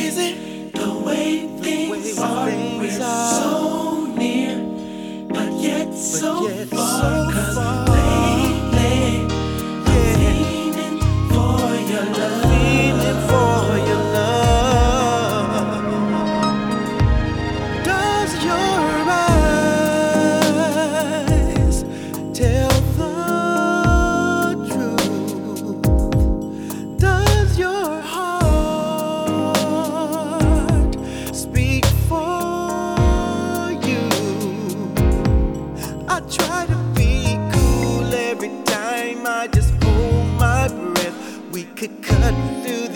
crazy the way things are. We're so near, but yet so far. 'Cause lately I'm feeling for your love. Feeling for your love. Does your eyes tell the truth? Does your heart speak for you? I try to be cool every time I just hold my breath. We could cut through